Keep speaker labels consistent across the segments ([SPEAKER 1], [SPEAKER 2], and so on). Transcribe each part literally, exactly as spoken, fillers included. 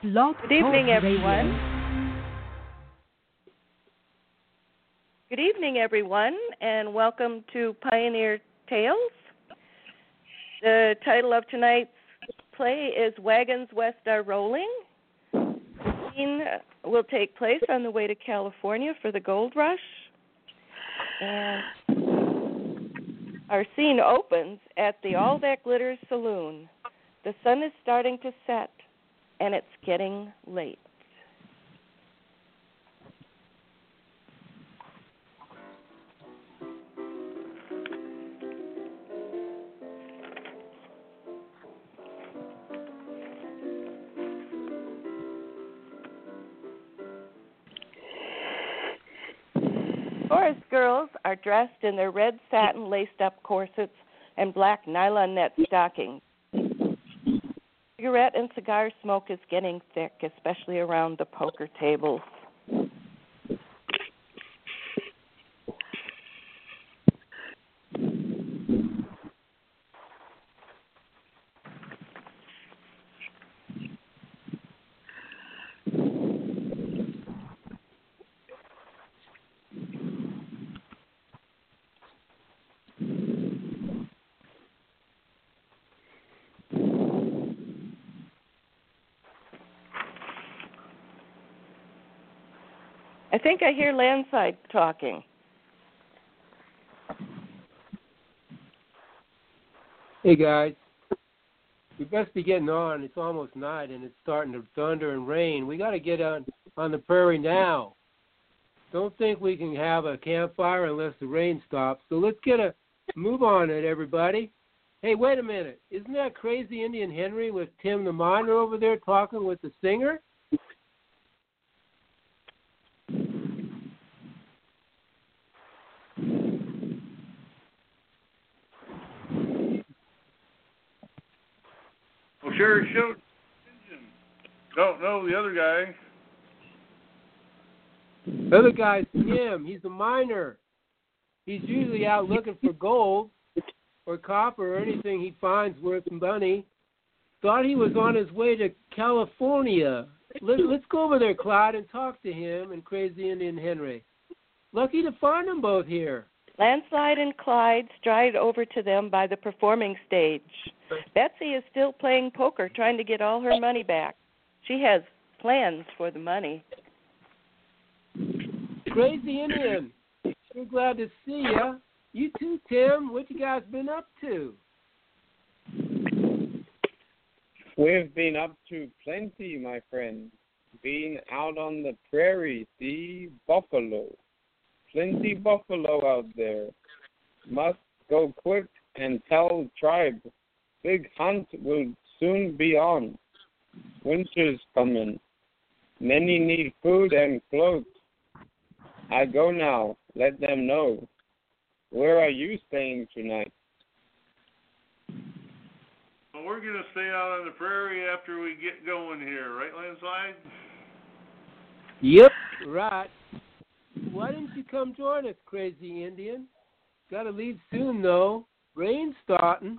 [SPEAKER 1] Blog
[SPEAKER 2] Good evening,
[SPEAKER 1] Talk
[SPEAKER 2] everyone.
[SPEAKER 1] Radio.
[SPEAKER 2] Good evening, everyone, and welcome to Pioneer Tales. The title of tonight's play is Wagons West Are Rolling. The scene will take place on the way to California for the gold rush. And our scene opens at the All That Glitters Saloon. The sun is starting to set, and it's getting late. Chorus girls are dressed in their red satin laced-up corsets and black nylon net stockings. Cigarette and cigar smoke is getting thick, especially around the poker tables. I think I hear Landside talking.
[SPEAKER 3] Hey guys, we best be getting on. It's almost night and it's starting to thunder and rain. We got to get on on the prairie now. Don't think we can have a campfire unless the rain stops. So let's get a move on it, everybody. Hey, wait a minute. Isn't that crazy Indian Henry with Tim the Miner over there talking with the singer?
[SPEAKER 4] Well, sure, show. Don't know the other guy.
[SPEAKER 3] The other guy's Tim. He's a miner. He's usually out looking for gold or copper or anything he finds worth money. Thought he was on his way to California. Let, let's go over there, Clyde, and talk to him and Crazy Indian Henry. Lucky to find them both here.
[SPEAKER 2] Landslide and Clyde stride over to them by the performing stage. Betsy is still playing poker, trying to get all her money back. She has plans for the money.
[SPEAKER 3] Crazy Indian, we're glad to see ya. You too, Tim. What you guys been up to?
[SPEAKER 5] We've been up to plenty, my friend. Been out on the prairie, see buffalo. Plenty buffalo out there. Must go quick and tell tribe. Big hunt will soon be on. Winter's coming. Many need food and clothes. I go now. Let them know. Where are you staying tonight?
[SPEAKER 4] Well, we're going to stay out on the prairie after we get going here, right, Landslide?
[SPEAKER 3] Yep, right. Why didn't you come join us, Crazy Indian? Got to leave soon, though. Rain's starting.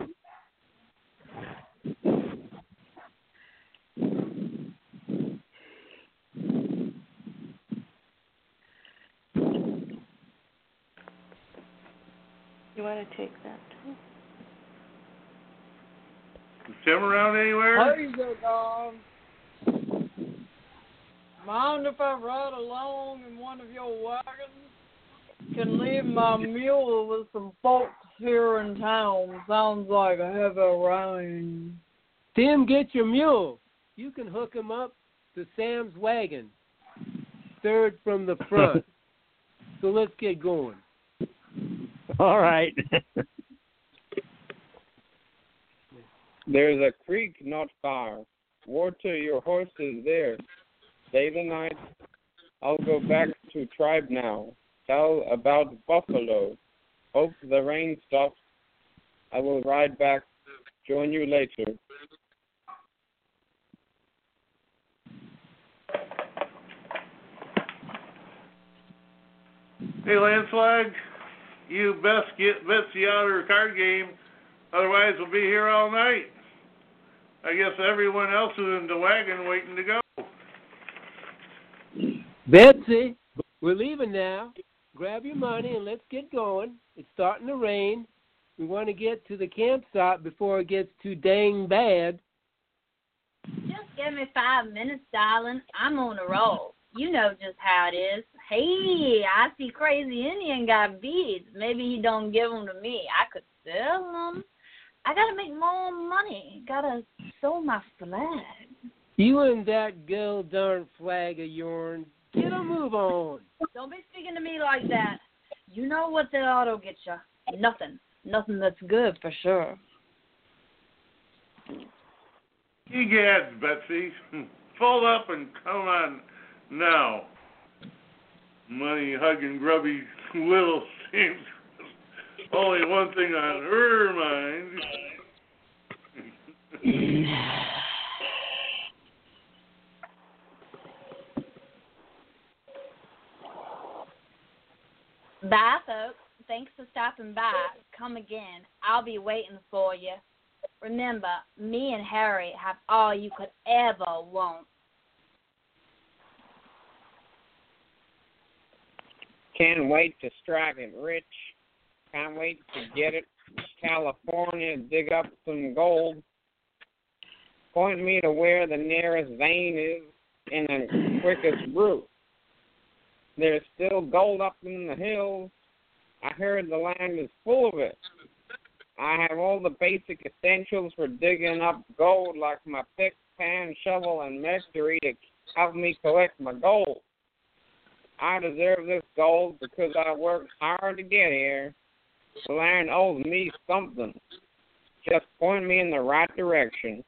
[SPEAKER 2] You want to take that too?
[SPEAKER 4] Is Tim around anywhere?
[SPEAKER 6] Hey there, Don. Mind if I ride along in one of your wagons? Can leave my mule with some folks here in town. Sounds like a heavy rain.
[SPEAKER 3] Tim, get your mule. You can hook him up to Sam's wagon, third from the front. So let's get going.
[SPEAKER 7] All right.
[SPEAKER 5] There's a creek not far. Water your horses there. Stay the night. I'll go back to tribe now. Tell about buffalo. Hope the rain stops. I will ride back. Join you later.
[SPEAKER 4] Hey, Landslide, you best get Betsy out of her card game, otherwise we'll be here all night. I guess everyone else is in the wagon waiting to go.
[SPEAKER 3] Betsy, we're leaving now. Grab your money and let's get going. It's starting to rain. We want to get to the campsite before it gets too dang bad.
[SPEAKER 1] Just give me five minutes, darling. I'm on a roll. You know just how it is. Hey, I see Crazy Indian got beads. Maybe he don't give them to me. I could sell them. I got to make more money. Got to sew my flag.
[SPEAKER 3] You and that girl darn flag of yourn. Get a move on.
[SPEAKER 1] Don't be speaking to me like that. You know what that auto gets you. Nothing. Nothing that's good for sure.
[SPEAKER 4] Egads, Betsy. Fold up and come on now. Money hugging grubby little seems only one thing on her mind.
[SPEAKER 1] Bye, folks. Thanks for stopping by. Come again. I'll be waiting for you. Remember, me and Harry have all you could ever want.
[SPEAKER 5] Can't wait to strike it rich. Can't wait to get it. California, dig up some gold. Point me to where the nearest vein is in the quickest route. There's still gold up in the hills. I heard the land is full of it. I have all the basic essentials for digging up gold, like my pick, pan, shovel, and mystery to help me collect my gold. I deserve this gold because I worked hard to get here. The land owes me something. Just point me in the right direction.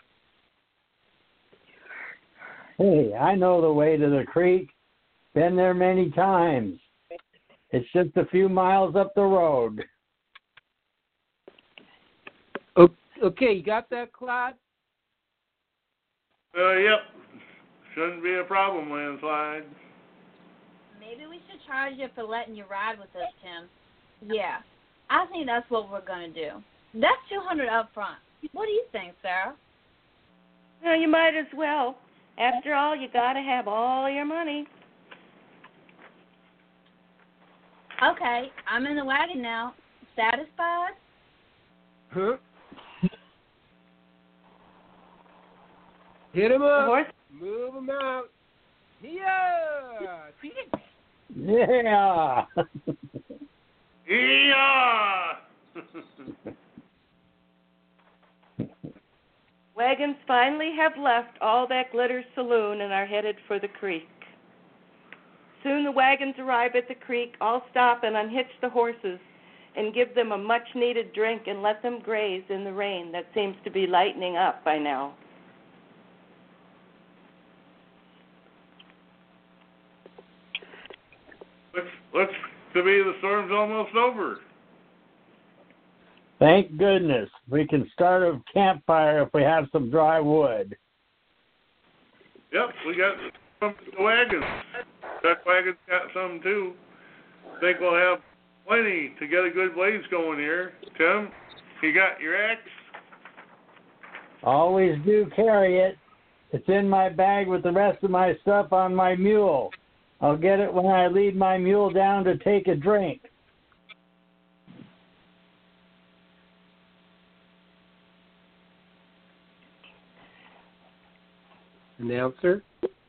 [SPEAKER 7] Hey, I know the way to the creek. Been there many times. It's just a few miles up the road.
[SPEAKER 3] Okay, you got that, Clyde?
[SPEAKER 4] Uh, yep. Shouldn't be a problem, landslide.
[SPEAKER 1] Maybe we should charge you for letting you ride with us, Tim. Yeah, I think that's what we're going to do. That's two hundred dollars up front. What do you think, Sarah?
[SPEAKER 2] Well, you might as well. After all, you got to have all your money.
[SPEAKER 1] Okay, I'm in the wagon now. Satisfied?
[SPEAKER 3] Huh? Hit him up.
[SPEAKER 2] Horse?
[SPEAKER 3] Move him out. Yeah.
[SPEAKER 7] Yeah.
[SPEAKER 4] Yeah.
[SPEAKER 2] Wagons finally have left All That Glitters Saloon and are headed for the creek. Soon the wagons arrive at the creek. All stop and unhitch the horses and give them a much-needed drink and let them graze in the rain that seems to be lightening up by now.
[SPEAKER 4] Looks, looks to be the storm's almost over.
[SPEAKER 7] Thank goodness. We can start a campfire if we have some dry wood.
[SPEAKER 4] Yep, we got some of the wagons. That wagon's got some too. Think we'll have plenty to get a good blaze going here. Tim, you got your axe?
[SPEAKER 7] Always do carry it. It's in my bag with the rest of my stuff on my mule. I'll get it when I lead my mule down to take a drink.
[SPEAKER 3] Announcer.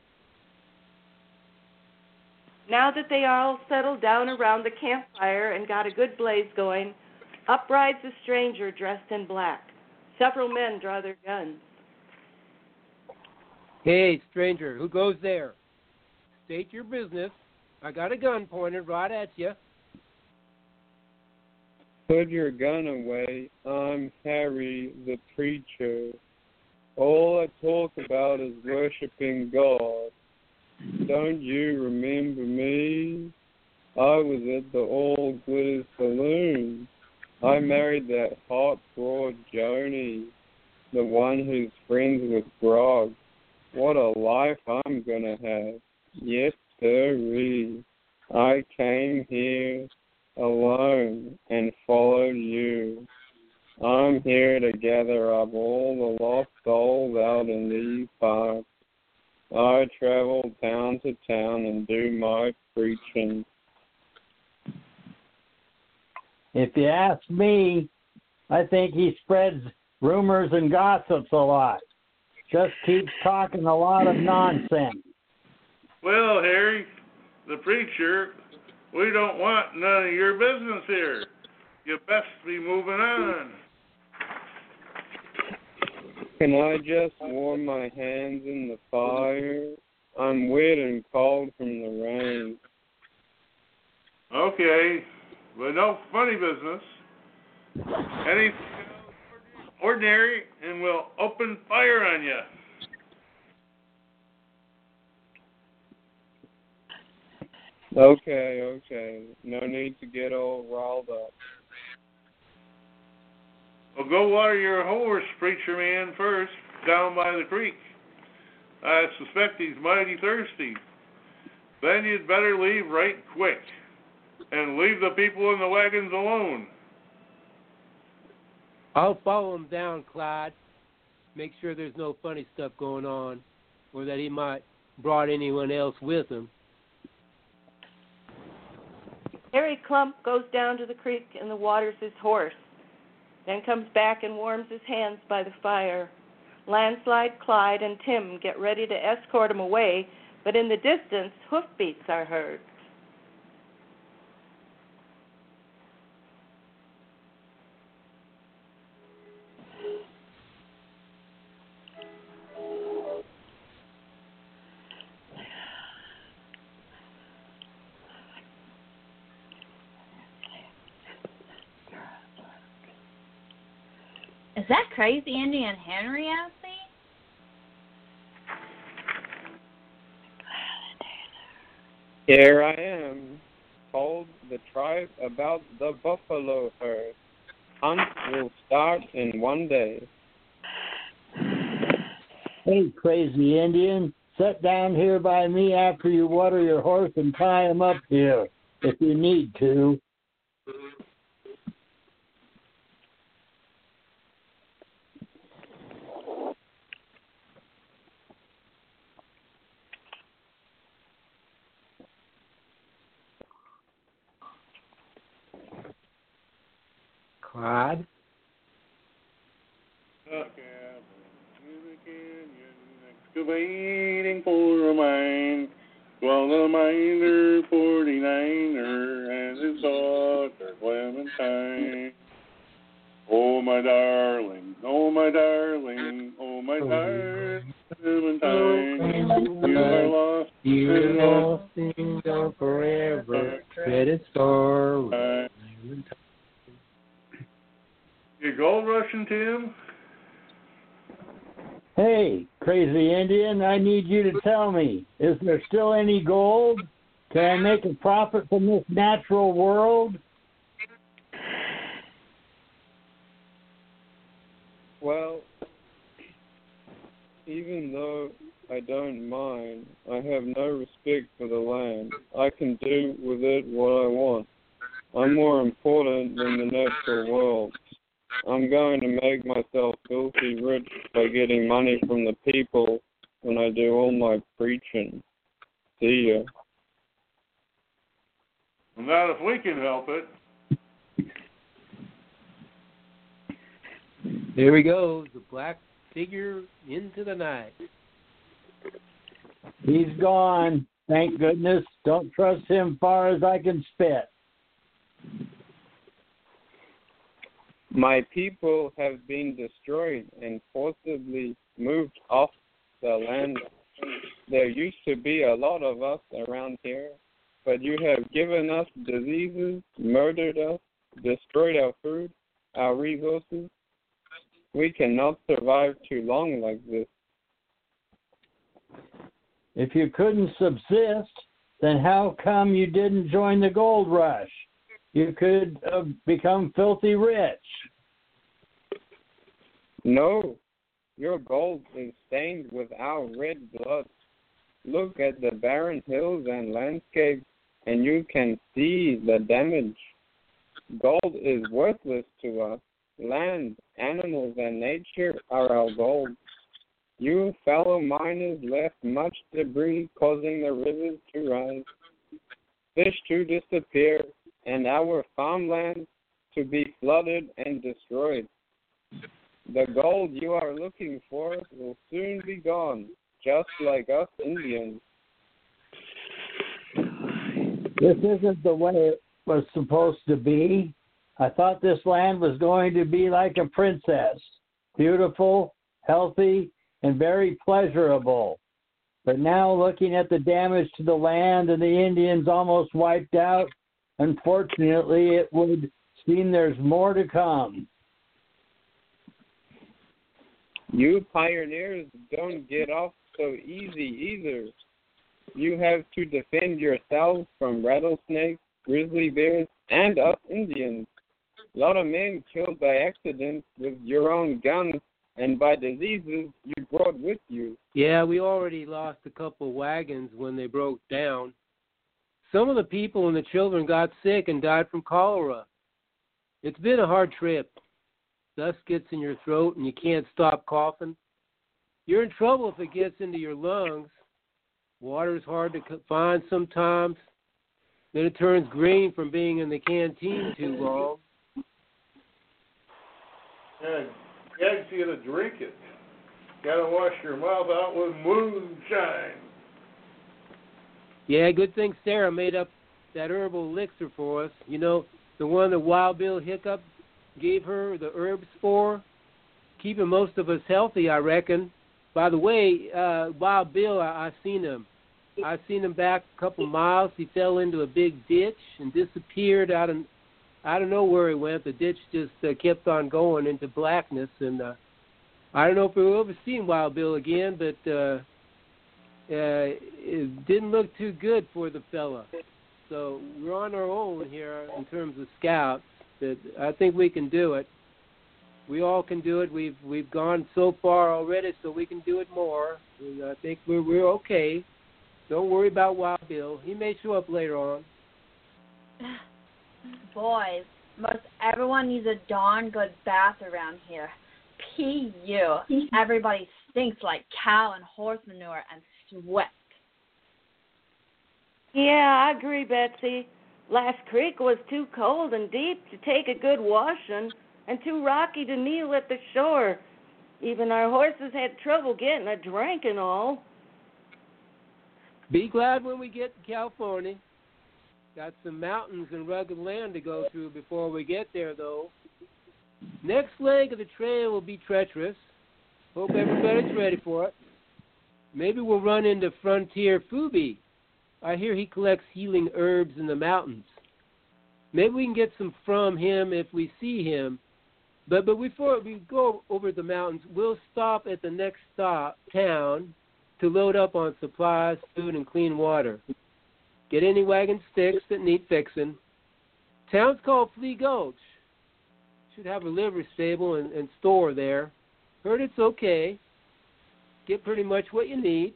[SPEAKER 2] Now that they all settled down around the campfire and got a good blaze going, up rides a stranger dressed in black. Several men draw their guns.
[SPEAKER 3] Hey, stranger, who goes there? State your business. I got a gun pointed right at you.
[SPEAKER 5] Put your gun away. I'm Harry the preacher. All I talk about is worshiping God. Don't you remember me? I was at the All Glitters Saloon. I married that hot broad Joni, the one who's friends with Grog. What a life I'm gonna have. Yes, sirree. I came here alone and followed you. I'm here to gather up all the lost souls out in these parts. I travel town to town and do my preaching.
[SPEAKER 7] If you ask me, I think he spreads rumors and gossips a lot. Just keeps talking a lot of nonsense.
[SPEAKER 4] Well, Harry, the preacher, we don't want none of your business here. You best be moving on.
[SPEAKER 5] Can I just warm my hands in the fire? I'm wet and cold from the rain.
[SPEAKER 4] Okay, but no funny business. Anything ordinary, and we'll open fire on you.
[SPEAKER 5] Okay, okay. No need to get all riled up.
[SPEAKER 4] Well, go water your horse, preacher man, first, down by the creek. I suspect he's mighty thirsty. Then you'd better leave right quick, and leave the people in the wagons alone.
[SPEAKER 3] I'll follow him down, Clyde. Make sure there's no funny stuff going on, or that he might brought anyone else with him.
[SPEAKER 2] Harry Clump goes down to the creek and waters his horse, then comes back and warms his hands by the fire. Landslide, Clyde, and Tim get ready to escort him away, but in the distance, hoofbeats are heard.
[SPEAKER 1] Is that crazy Indian Henry I see?
[SPEAKER 5] Here I am, told the tribe about the buffalo herd. Hunt will start in one day.
[SPEAKER 7] Hey, crazy Indian, sit down here by me after you water your horse and tie him up here, if you need to.
[SPEAKER 3] Clyde?
[SPEAKER 4] Excavating for a mine, while the miner forty-niner and his daughter Clementine. Oh my darling, oh my darling, oh my darling Clementine, you are lost,
[SPEAKER 3] You're lost and gone forever. Dreaded sorrow.
[SPEAKER 4] You gold rushing, Tim?
[SPEAKER 7] Hey, crazy Indian, I need you to tell me, is there still any gold? Can I make a profit from this natural world?
[SPEAKER 5] Well, even though I don't mind, I have no respect for the land. I can do with it what I want. I'm more important than the natural world. I'm going to make myself filthy rich by getting money from the people when I do all my preaching. See ya.
[SPEAKER 4] Not if we can help it.
[SPEAKER 3] There he goes, the black figure into the night.
[SPEAKER 7] He's gone. Thank goodness. Don't trust him far as I can spit.
[SPEAKER 5] My people have been destroyed and forcibly moved off the land. There used to be a lot of us around here, but you have given us diseases, murdered us, destroyed our food, our resources. We cannot survive too long like this.
[SPEAKER 7] If you couldn't subsist, then how come you didn't join the gold rush? You could have become filthy rich.
[SPEAKER 5] No, your gold is stained with our red blood. Look at the barren hills and landscapes, and you can see the damage. Gold is worthless to us. Land, animals, and nature are our gold. You fellow miners left much debris causing the rivers to rise, fish to disappear, and our farmland to be flooded and destroyed. The gold you are looking for will soon be gone, just like us Indians.
[SPEAKER 7] This isn't the way it was supposed to be. I thought this land was going to be like a princess, beautiful, healthy, and very pleasurable. But now, looking at the damage to the land and the Indians almost wiped out, unfortunately, it would seem there's more to come.
[SPEAKER 5] You pioneers don't get off so easy either. You have to defend yourselves from rattlesnakes, grizzly bears, and us Indians. A lot of men killed by accident with your own guns and by diseases you brought with you.
[SPEAKER 3] Yeah, we already lost a couple wagons when they broke down. Some of the people and the children got sick and died from cholera. It's been a hard trip. Dust gets in your throat and you can't stop coughing. You're in trouble if it gets into your lungs. Water's hard to find sometimes. Then it turns green from being in the canteen too long.
[SPEAKER 4] Yeah, you gotta drink it. Gotta wash your mouth out with moonshine.
[SPEAKER 3] Yeah, good thing Sarah made up that herbal elixir for us. You know, the one that Wild Bill Hiccup gave her the herbs for, keeping most of us healthy, I reckon. By the way, uh, Wild Bill, I, I seen him. I seen him back a couple miles. He fell into a big ditch and disappeared out of, I don't know where he went. The ditch just uh, kept on going into blackness, and uh, I don't know if we'll ever see Wild Bill again, but uh, uh, it didn't look too good for the fella. So we're on our own here in terms of scouts. But I think we can do it. We all can do it. We've we've gone so far already, so we can do it more. And I think we're we're okay. Don't worry about Wild Bill. He may show up later on.
[SPEAKER 1] Boys, most everyone needs a darn good bath around here. P U Everybody stinks like cow and horse manure and sweat.
[SPEAKER 2] Yeah, I agree, Betsy. Last creek was too cold and deep to take a good washing and too rocky to kneel at the shore. Even our horses had trouble getting a drink and all.
[SPEAKER 3] Be glad when we get to California. Got some mountains and rugged land to go through before we get there, though. Next leg of the trail will be treacherous. Hope everybody's ready for it. Maybe we'll run into Frontier Fubi. I hear he collects healing herbs in the mountains. Maybe we can get some from him if we see him. But but before we go over the mountains, we'll stop at the next stop, town, to load up on supplies, food, and clean water. Get any wagon sticks that need fixing. Town's called Flea Gulch. Should have a livery stable and, and store there. Heard it's okay. Get pretty much what you need.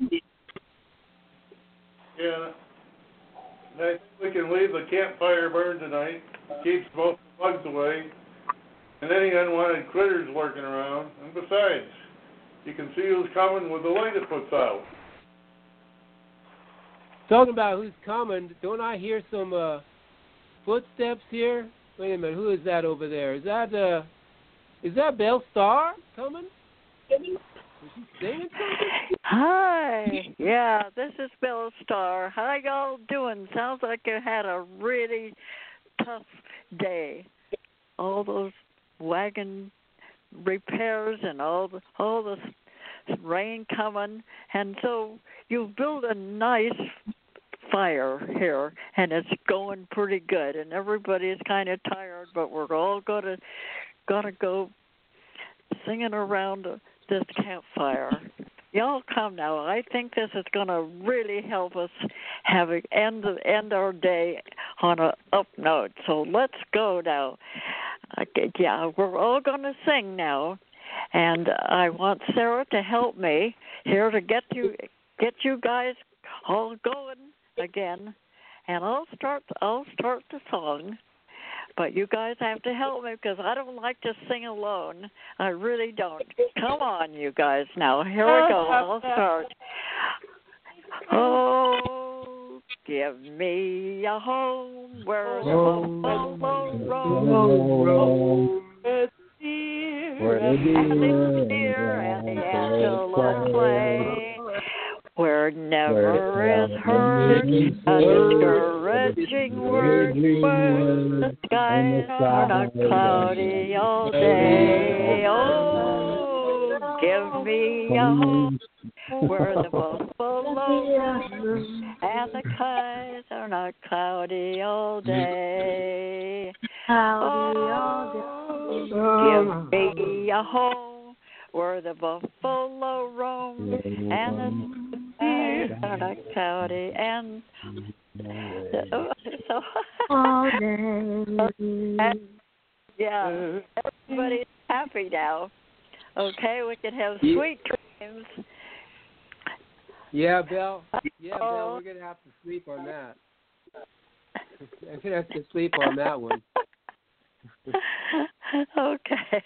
[SPEAKER 4] Yeah. I think we can leave the campfire burn tonight. Keeps both the bugs away and any unwanted critters lurking around. And besides, you can see who's coming with the light it puts out.
[SPEAKER 3] Talking about who's coming, don't I hear some uh, footsteps here? Wait a minute, who is that over there? Is that uh, is that Belle Starr coming? Is she singing something?
[SPEAKER 8] Hi. Yeah, this is Belle Starr. How y'all doing? Sounds like you had a really tough day. All those wagon repairs and all the all the rain coming, and so you built a nice fire here, and it's going pretty good. And everybody's kind of tired, but we're all gonna gonna go singing around this campfire. Y'all come now. I think this is going to really help us have a, end end our day on a up note. So let's go now. Okay, yeah, we're all going to sing now, and I want Sarah to help me here to get you get you guys all going again. And I'll start I'll start the song. But you guys have to help me because I don't like to sing alone. I really don't. Come on, you guys. Now, here we go. I'll start. Oh, give me a home where the buffalo roam. Where the deer and the antelope play, where never is heard a discouraging word, where the skies are not cloudy all day. Oh, give me a home where the buffalo roam and the skies are not cloudy all day. Oh, give me a home where the buffalo roam and the deer are not cloudy and so, so
[SPEAKER 1] all day.
[SPEAKER 8] Yeah, everybody's happy now. Okay, we can have sweet dreams.
[SPEAKER 3] Yeah, Bill. Yeah, Bill, we're gonna have to sleep on that. I'm gonna have to sleep on that one.
[SPEAKER 8] Okay.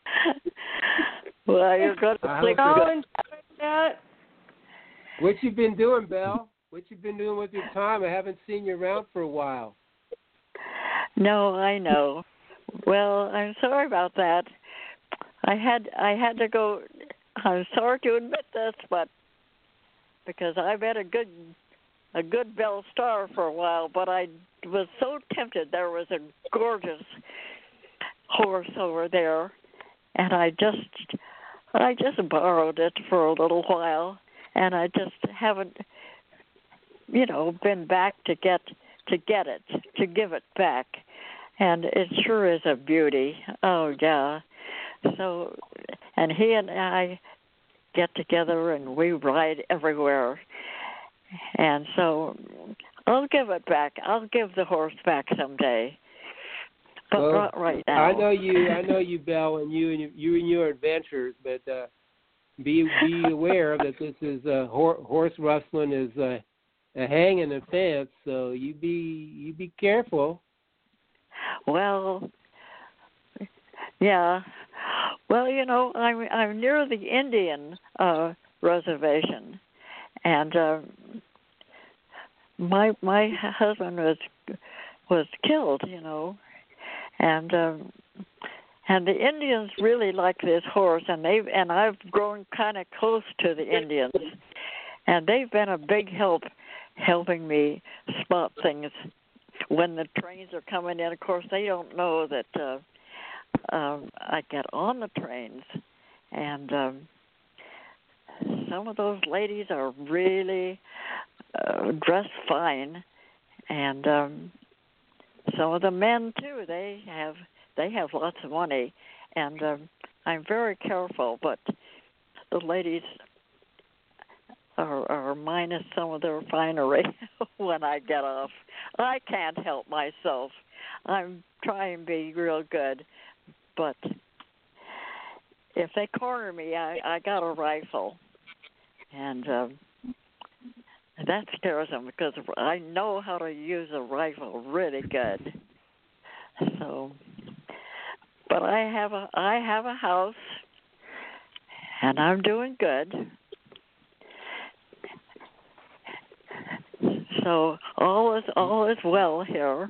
[SPEAKER 8] Well, you're going to sleep.
[SPEAKER 2] That.
[SPEAKER 3] What you been doing, Belle? What you been doing with your time? I haven't seen you around for a while.
[SPEAKER 8] No, I know. Well, I'm sorry about that. I had I had to go. I'm sorry to admit this, but because I've had a good a good Belle Star for a while, but I was so tempted. There was a gorgeous horse over there, and I just I just borrowed it for a little while, and I just haven't, you know, been back to get to get it to give it back, and it sure is a beauty. Oh yeah, so and he and I get together and we ride everywhere, and so I'll give it back. I'll give the horse back someday. But
[SPEAKER 3] well,
[SPEAKER 8] not right now.
[SPEAKER 3] I know you. I know you, Belle, and you and you, you and your adventures. But uh, be be aware that this is uh, hor- horse rustling is uh, a hanging offense. So you be you be careful.
[SPEAKER 8] Well, yeah. Well, you know, I'm I'm near the Indian uh, reservation, and uh, my my husband was was killed. You know. And um, and the Indians really like this horse, and they and I've grown kind of close to the Indians, and they've been a big help, helping me spot things when the trains are coming in. Of course, they don't know that uh, um, I get on the trains, and um, some of those ladies are really uh, dressed fine, and. Um, Some of the men too. They have they have lots of money, and um, I'm very careful. But the ladies are, are minus some of their finery when I get off. I can't help myself. I'm trying to be real good, but if they corner me, I, I got a rifle, and. Um, That scares them because I know how to use a rifle really good. So, but I have a I have a house, and I'm doing good. So all is all is well here.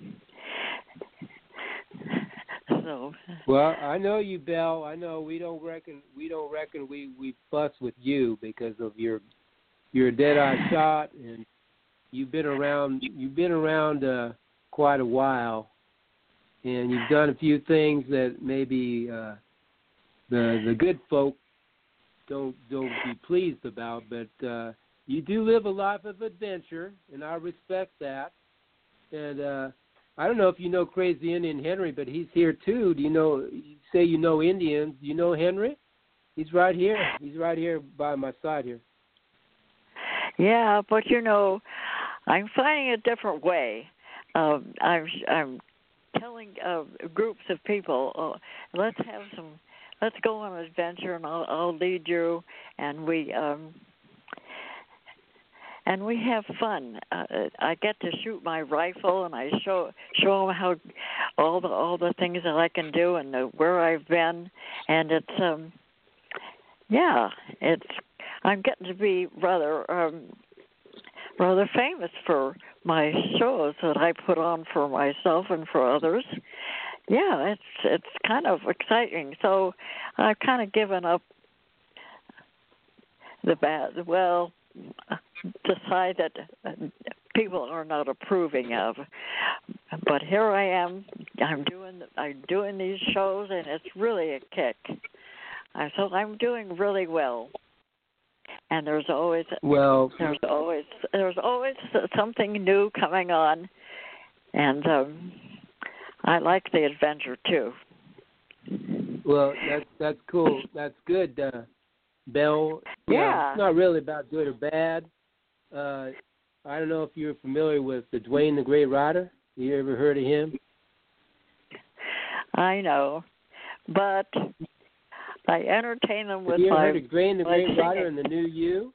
[SPEAKER 8] So.
[SPEAKER 3] Well, I know you, Belle. I know we don't reckon we don't reckon we, we fuss with you because of your. You're a dead-eye shot, and you've been around. You've been around uh, quite a while, and you've done a few things that maybe uh, the the good folk don't don't be pleased about. But uh, you do live a life of adventure, and I respect that. And uh, I don't know if you know Crazy Indian Henry, but he's here too. Do you know? You say you know Indians. Do you know Henry? He's right here. He's right here by my side here.
[SPEAKER 8] Yeah, but you know, I'm finding a different way. Um, I'm I'm telling uh, groups of people, uh, let's have some, let's go on an adventure, and I'll I'll lead you, and we um, and we have fun. Uh, I get to shoot my rifle, and I show show them how all the all the things that I can do and the, where I've been, and it's um, yeah, it's I'm getting to be rather um, rather famous for my shows that I put on for myself and for others. Yeah, it's it's kind of exciting. So I've kind of given up the bad, well, the side that people are not approving of. But here I am. I'm doing I'm doing these shows, and it's really a kick. I so I'm doing really well. And there's always
[SPEAKER 3] well,
[SPEAKER 8] there's always there's always something new coming on, and um, I like the adventure too.
[SPEAKER 3] Well, that's that's cool. That's good, uh, Belle.
[SPEAKER 8] Yeah.
[SPEAKER 3] It's not really about good or bad. Uh, I don't know if you're familiar with the Dwayne the Great Rider. You ever heard of him?
[SPEAKER 8] I know, but I entertain them with
[SPEAKER 3] Have you ever
[SPEAKER 8] my.
[SPEAKER 3] heard of Dwayne the
[SPEAKER 8] my
[SPEAKER 3] Great Rider
[SPEAKER 8] singing.
[SPEAKER 3] and the New You?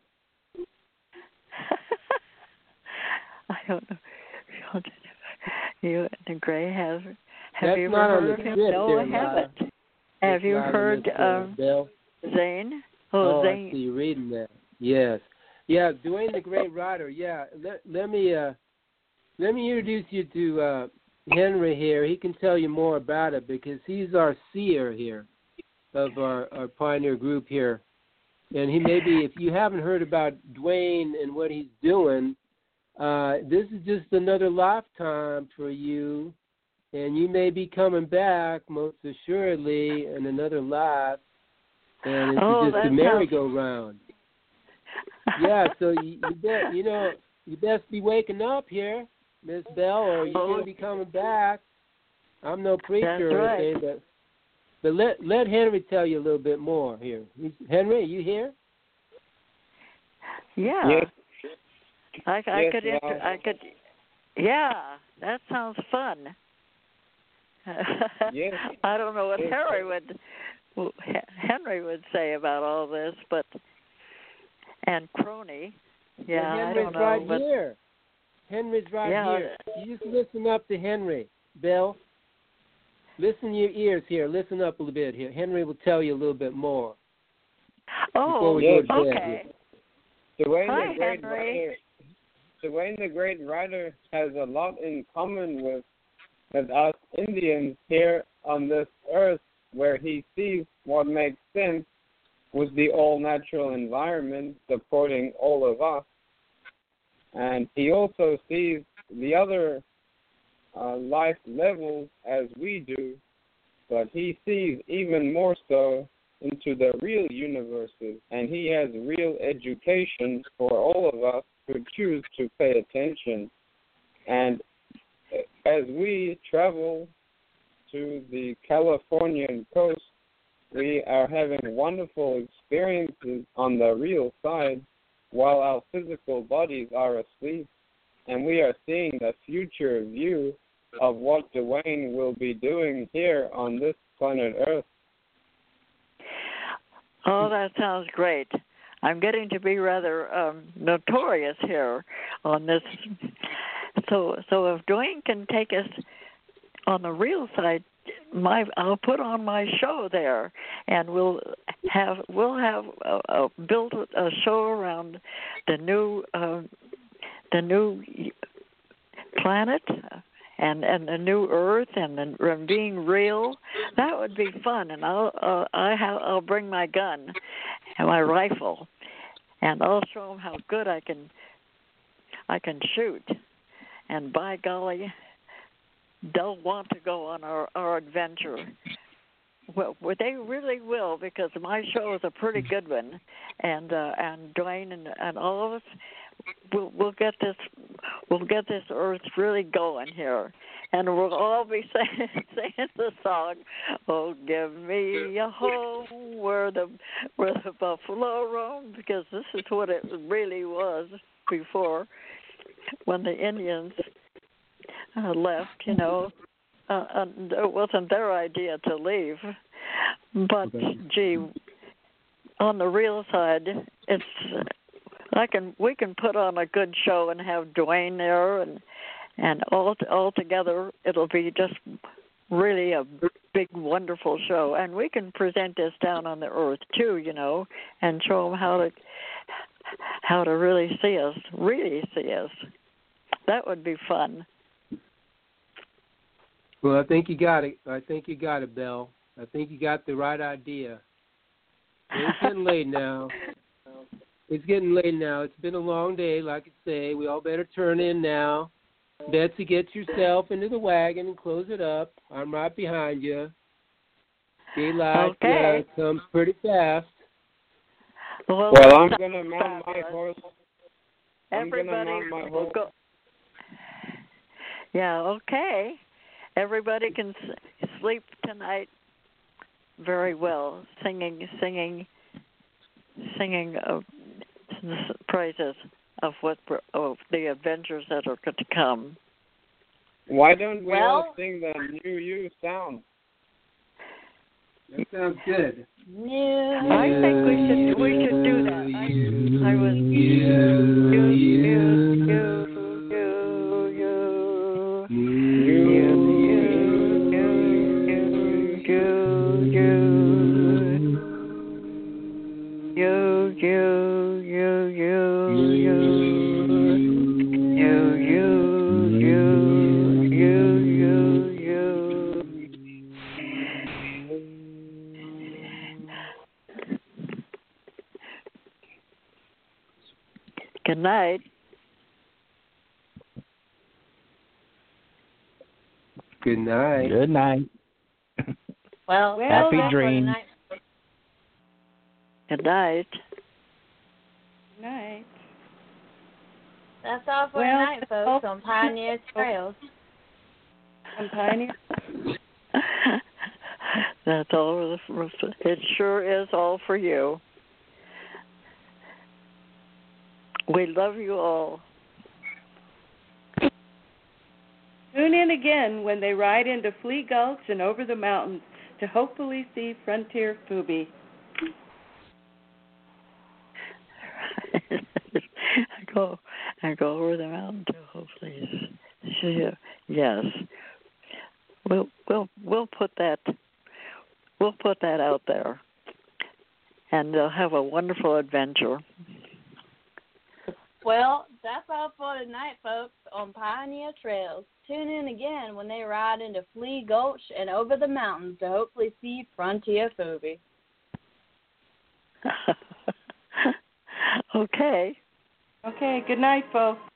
[SPEAKER 8] I don't know. You the Gray has. Have
[SPEAKER 3] That's
[SPEAKER 8] you ever
[SPEAKER 3] not on
[SPEAKER 8] heard
[SPEAKER 3] the
[SPEAKER 8] of him?
[SPEAKER 3] script
[SPEAKER 8] No,
[SPEAKER 3] there,
[SPEAKER 8] I haven't.
[SPEAKER 3] Lana.
[SPEAKER 8] Have
[SPEAKER 3] It's
[SPEAKER 8] you
[SPEAKER 3] not on
[SPEAKER 8] heard
[SPEAKER 3] this, uh,
[SPEAKER 8] um,
[SPEAKER 3] Belle?
[SPEAKER 8] Zane?
[SPEAKER 3] Oh,
[SPEAKER 8] Oh,
[SPEAKER 3] I
[SPEAKER 8] Zane.
[SPEAKER 3] see you reading that. Yes. Yeah, Dwayne the Great Rider. Yeah, let let me uh let me introduce you to uh Henry here. He can tell you more about it because he's our seer here of our, our pioneer group here. And he may be, if you haven't heard about Dwayne and what he's doing, uh, this is just another lifetime for you. And you may be coming back, most assuredly, in another life. And it's
[SPEAKER 8] Oh,
[SPEAKER 3] just
[SPEAKER 8] that
[SPEAKER 3] a merry-go-round. Yeah, so you, you bet, you know, you best be waking up here, Miss Belle, or you're
[SPEAKER 8] Oh.
[SPEAKER 3] going to be coming back. I'm no preacher
[SPEAKER 8] That's
[SPEAKER 3] or
[SPEAKER 8] right.
[SPEAKER 3] anything, but but let let Henry tell you a little bit more here. He's, Henry, are you here?
[SPEAKER 8] Yeah.
[SPEAKER 5] Yes.
[SPEAKER 8] I, I
[SPEAKER 5] Yes,
[SPEAKER 8] could.
[SPEAKER 5] well-
[SPEAKER 8] Inter- I could. Yeah, that sounds fun.
[SPEAKER 5] Yes.
[SPEAKER 8] I don't know what
[SPEAKER 5] Yes.
[SPEAKER 8] Henry would Henry would say about all this, but and Crony. Yeah,
[SPEAKER 3] Well,
[SPEAKER 8] I
[SPEAKER 3] Henry's
[SPEAKER 8] don't know,
[SPEAKER 3] right
[SPEAKER 8] but
[SPEAKER 3] here. Henry's right
[SPEAKER 8] Yeah.
[SPEAKER 3] here. You just listen up to Henry, Bill. Listen to your ears here. Listen up a little bit here. Henry will tell you a little bit more. Before
[SPEAKER 8] oh,
[SPEAKER 3] we
[SPEAKER 5] go
[SPEAKER 3] to bed
[SPEAKER 8] okay.
[SPEAKER 5] Dwayne
[SPEAKER 8] Hi,
[SPEAKER 5] the Great
[SPEAKER 8] Henry.
[SPEAKER 5] Rider. Dwayne the Great Rider has a lot in common with with us Indians here on this earth, where he sees what makes sense with the all-natural environment supporting all of us. And he also sees the other uh, life levels as we do, but he sees even more so into the real universes, and he has real education for all of us who choose to pay attention. And as we travel to the Californian coast, we are having wonderful experiences on the real side while our physical bodies are asleep, and we are seeing the future view of what Dwayne will be doing here on this planet Earth.
[SPEAKER 8] Oh, that sounds great. I'm getting to be rather um, notorious here on this. So, so if Dwayne can take us on the real side, my I'll put on my show there, and we'll have we'll have uh, uh, built a show around the new uh, the new planet and and the new Earth and, the, and being real. That would be fun, and I'll uh, I have, I'll bring my gun and my rifle, and I'll show them how good I can I can shoot. And by golly, they'll want to go on our, our adventure. Well, they really will, because my show is a pretty good one, and uh, and Dwayne and, and all of us, we'll we'll get this we'll get this Earth really going here, and we'll all be saying saying the song, "Oh, give me a home where the where the buffalo roam," because this is what it really was before, when the Indians uh, left, you know. Uh, and it wasn't their idea to leave. But, gee, on the real side, it's I can. We can put on a good show and have Dwayne there, and and all all together, it'll be just really a big, wonderful show. And we can present this down on the earth too, you know, and show them how to how to really see us, really see us. That would be fun.
[SPEAKER 3] Well, I think you got it. I think you got it, Belle. I think you got the right idea. It's getting late now. It's getting late now. It's been a long day, like I say. We all better turn in now. Betsy, get yourself into the wagon and close it up. I'm right behind you. Daylight
[SPEAKER 8] Okay.
[SPEAKER 3] uh, comes pretty fast.
[SPEAKER 8] Well,
[SPEAKER 5] Well, I'm going to mount my horse. I'm going to
[SPEAKER 8] Everybody
[SPEAKER 5] mount my
[SPEAKER 8] will
[SPEAKER 5] horse.
[SPEAKER 8] go. Yeah, okay. Everybody can s- sleep tonight very well, singing, singing, singing of s- praises of what of the adventures that are going to come.
[SPEAKER 5] Why don't we
[SPEAKER 1] Well-
[SPEAKER 5] all sing the New You sound?
[SPEAKER 3] That sounds good.
[SPEAKER 8] I think we should we should do that. I, I was you you you you you you you you Good night.
[SPEAKER 3] Good night.
[SPEAKER 7] Good night.
[SPEAKER 1] Well,
[SPEAKER 2] Well,
[SPEAKER 1] that's
[SPEAKER 7] Happy
[SPEAKER 1] all for
[SPEAKER 7] dreams.
[SPEAKER 1] tonight.
[SPEAKER 8] Good night.
[SPEAKER 2] Good night.
[SPEAKER 1] That's all for
[SPEAKER 2] Well,
[SPEAKER 1] tonight,
[SPEAKER 2] that's
[SPEAKER 1] folks,
[SPEAKER 2] all
[SPEAKER 1] on Pioneer Trails.
[SPEAKER 2] I'm Pioneer.
[SPEAKER 8] That's all. It sure is all for you. We love you all.
[SPEAKER 2] Tune in again when they ride into Flea Gulch and over the mountains to hopefully see Frontier Fubi.
[SPEAKER 8] I go, I go over the mountain to hopefully see you. Yes, we'll we'll we'll put that we'll put that out there, and they'll have a wonderful adventure.
[SPEAKER 1] Well, that's all for tonight, folks, on Pioneer Trails. Tune in again when they ride into Flea Gulch and over the mountains to hopefully see Frontier Fubi.
[SPEAKER 8] Okay.
[SPEAKER 2] Okay, good night, folks.